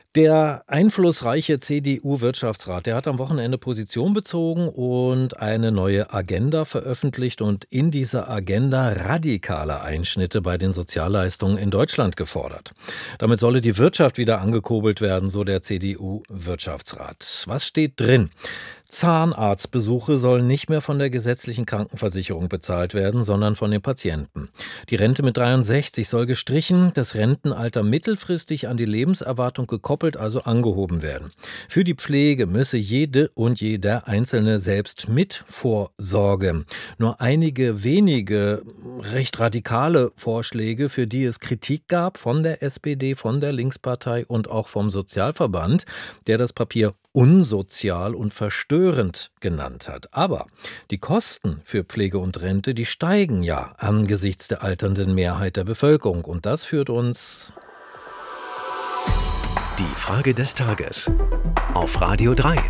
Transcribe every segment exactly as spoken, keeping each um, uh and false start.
Der einflussreiche C D U-Wirtschaftsrat, der hat am Wochenende Position bezogen und eine neue Agenda veröffentlicht und in dieser Agenda radikale Einschnitte bei den Sozialleistungen in Deutschland gefordert. Damit solle die Wirtschaft wieder angekurbelt werden, so der C D U-Wirtschaftsrat. Was steht drin? Zahnarztbesuche sollen nicht mehr von der gesetzlichen Krankenversicherung bezahlt werden, sondern von den Patienten. Die Rente mit dreiundsechzig soll gestrichen, das Rentenalter mittelfristig an die Lebenserwartung gekoppelt, also angehoben werden. Für die Pflege müsse jede und jeder Einzelne selbst mitvorsorgen. Nur einige wenige recht radikale Vorschläge, für die es Kritik gab von der S P D, von der Linkspartei und auch vom Sozialverband, der das Papier unsozial und verstörend genannt hat. Aber die Kosten für Pflege und Rente, die steigen ja angesichts der alternden Mehrheit der Bevölkerung. Und das führt uns... Die Frage des Tages auf Radio drei.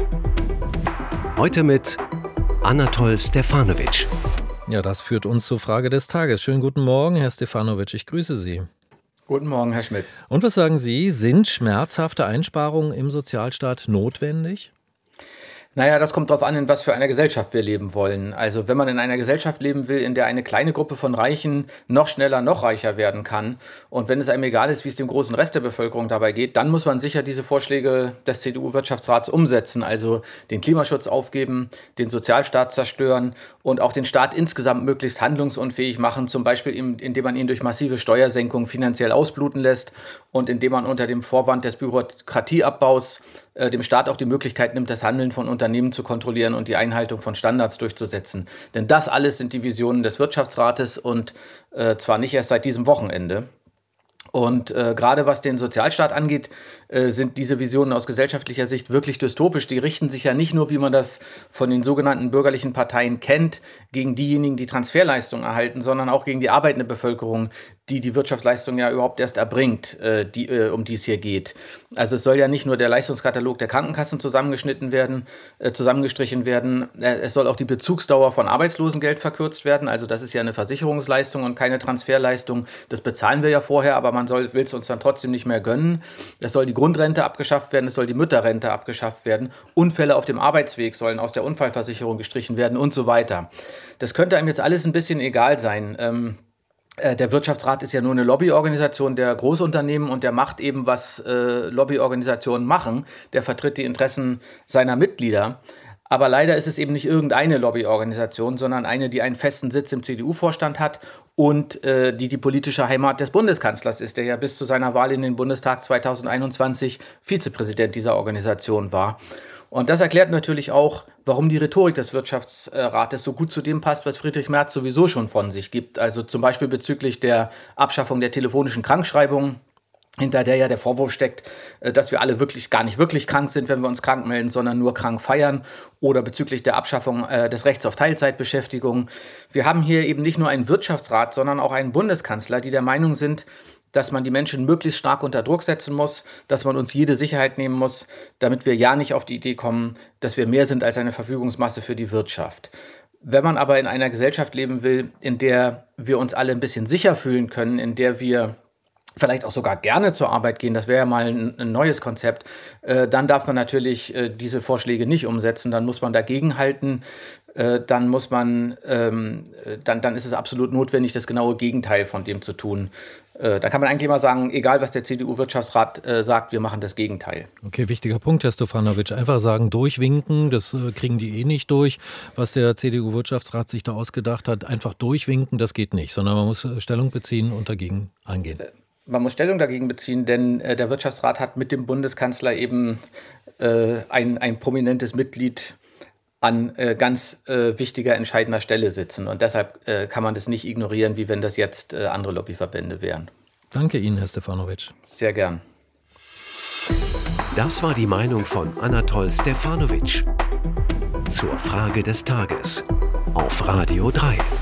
Heute mit Anatol Stefanovic. Ja, das führt uns zur Frage des Tages. Schönen guten Morgen, Herr Stefanovic, ich grüße Sie. Guten Morgen, Herr Schmidt. Und was sagen Sie, sind schmerzhafte Einsparungen im Sozialstaat notwendig? Naja, das kommt darauf an, in was für einer Gesellschaft wir leben wollen. Also wenn man in einer Gesellschaft leben will, in der eine kleine Gruppe von Reichen noch schneller, noch reicher werden kann und wenn es einem egal ist, wie es dem großen Rest der Bevölkerung dabei geht, dann muss man sicher diese Vorschläge des C D U-Wirtschaftsrats umsetzen. Also den Klimaschutz aufgeben, den Sozialstaat zerstören und auch den Staat insgesamt möglichst handlungsunfähig machen, zum Beispiel indem man ihn durch massive Steuersenkungen finanziell ausbluten lässt und indem man unter dem Vorwand des Bürokratieabbaus äh, dem Staat auch die Möglichkeit nimmt, das Handeln von Unternehmen zu kontrollieren und die Einhaltung von Standards durchzusetzen. Denn das alles sind die Visionen des Wirtschaftsrates und äh, zwar nicht erst seit diesem Wochenende. Und äh, gerade was den Sozialstaat angeht, äh, sind diese Visionen aus gesellschaftlicher Sicht wirklich dystopisch. Die richten sich ja nicht nur, wie man das von den sogenannten bürgerlichen Parteien kennt, gegen diejenigen, die Transferleistungen erhalten, sondern auch gegen die arbeitende Bevölkerung, die die Wirtschaftsleistung ja überhaupt erst erbringt, äh, die, äh, um die es hier geht. Also es soll ja nicht nur der Leistungskatalog der Krankenkassen zusammengeschnitten werden, äh, zusammengestrichen werden, äh, es soll auch die Bezugsdauer von Arbeitslosengeld verkürzt werden. Also das ist ja eine Versicherungsleistung und keine Transferleistung. Das bezahlen wir ja vorher, aber man soll, will es uns dann trotzdem nicht mehr gönnen. Es soll die Grundrente abgeschafft werden, es soll die Mütterrente abgeschafft werden. Unfälle auf dem Arbeitsweg sollen aus der Unfallversicherung gestrichen werden und so weiter. Das könnte einem jetzt alles ein bisschen egal sein. Ähm, Der Wirtschaftsrat ist ja nur eine Lobbyorganisation der Großunternehmen und der macht eben, was äh, Lobbyorganisationen machen. Der vertritt die Interessen seiner Mitglieder. Aber leider ist es eben nicht irgendeine Lobbyorganisation, sondern eine, die einen festen Sitz im C D U-Vorstand hat und äh, die die politische Heimat des Bundeskanzlers ist, der ja bis zu seiner Wahl in den Bundestag zweitausendeinundzwanzig Vizepräsident dieser Organisation war. Und das erklärt natürlich auch, warum die Rhetorik des Wirtschaftsrates so gut zu dem passt, was Friedrich Merz sowieso schon von sich gibt. Also zum Beispiel bezüglich der Abschaffung der telefonischen Krankschreibung, hinter der ja der Vorwurf steckt, dass wir alle wirklich gar nicht wirklich krank sind, wenn wir uns krank melden, sondern nur krank feiern. Oder bezüglich der Abschaffung des Rechts auf Teilzeitbeschäftigung. Wir haben hier eben nicht nur einen Wirtschaftsrat, sondern auch einen Bundeskanzler, die der Meinung sind, dass man die Menschen möglichst stark unter Druck setzen muss, dass man uns jede Sicherheit nehmen muss, damit wir ja nicht auf die Idee kommen, dass wir mehr sind als eine Verfügungsmasse für die Wirtschaft. Wenn man aber in einer Gesellschaft leben will, in der wir uns alle ein bisschen sicher fühlen können, in der wir vielleicht auch sogar gerne zur Arbeit gehen, das wäre ja mal ein, ein neues Konzept, äh, dann darf man natürlich äh, diese Vorschläge nicht umsetzen, dann muss man dagegenhalten, äh, dann muss man, ähm, dann, dann ist es absolut notwendig, das genaue Gegenteil von dem zu tun. Äh, da kann man eigentlich immer sagen, egal was der C D U-Wirtschaftsrat äh, sagt, wir machen das Gegenteil. Okay, wichtiger Punkt, Herr Stefanovic. Einfach sagen, durchwinken, das äh, kriegen die eh nicht durch, was der C D U-Wirtschaftsrat sich da ausgedacht hat. Einfach durchwinken, das geht nicht, sondern man muss äh, Stellung beziehen und dagegen angehen. Äh. Man muss Stellung dagegen beziehen, denn äh, der Wirtschaftsrat hat mit dem Bundeskanzler eben äh, ein, ein prominentes Mitglied an äh, ganz äh, wichtiger, entscheidender Stelle sitzen. Und deshalb äh, kann man das nicht ignorieren, wie wenn das jetzt äh, andere Lobbyverbände wären. Danke Ihnen, Herr Stefanovic. Sehr gern. Das war die Meinung von Anatol Stefanovic zur Frage des Tages auf Radio drei.